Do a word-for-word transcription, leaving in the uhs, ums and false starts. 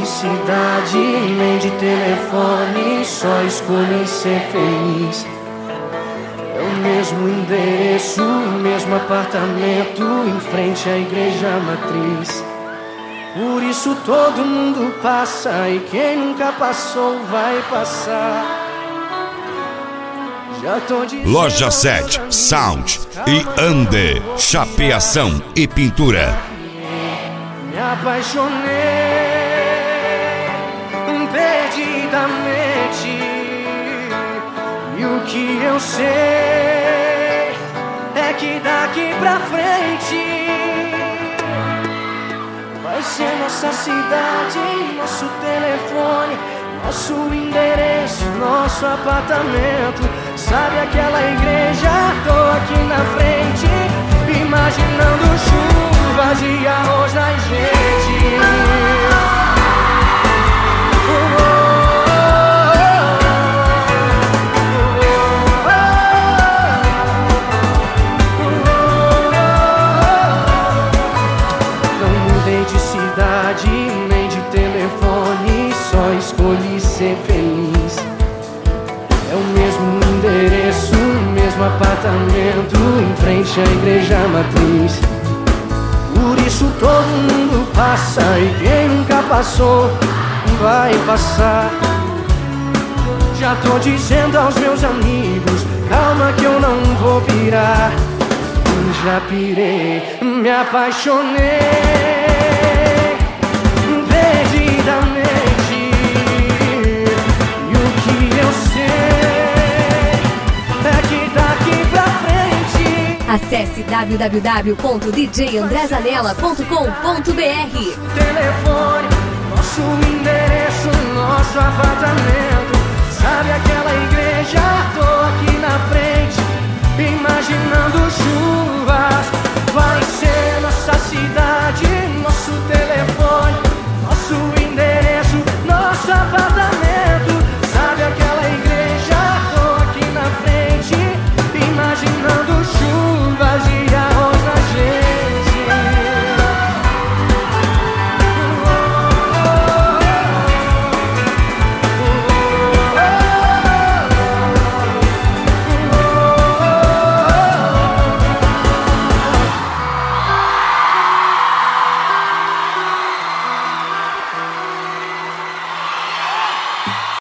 cidade, nem de telefone, só escolhi ser feliz. É o mesmo endereço, o mesmo apartamento, em frente à igreja matriz. Por isso todo mundo passa, e quem nunca passou vai passar. Já tô dizendo, Loja sete, Sound e Ande, chapeação e pintura. Me apaixonei perdidamente, e o que eu sei é que daqui pra frente vai ser nossa cidade, nosso telefone, nosso endereço, nosso apartamento. Sabe aquela igreja? Tô aqui na frente, imaginando chuvas de arroz na gente. Não mudei de cidade, nem de telefone, só escolhi ser feliz. É o mesmo endereço, o mesmo apartamento, em frente à igreja matriz. Por isso todo mundo passa, e quem nunca passou vai passar. Já tô dizendo aos meus amigos, calma que eu não vou pirar. Já pirei, me apaixonei perdidamente. Acesse w w w ponto d j andré zanella ponto com ponto b r. Telefone, nosso endereço, nosso apartamento. Sabe aquela igreja? Tô aqui na frente, imaginando chuvas. Vai ser nossa cidade.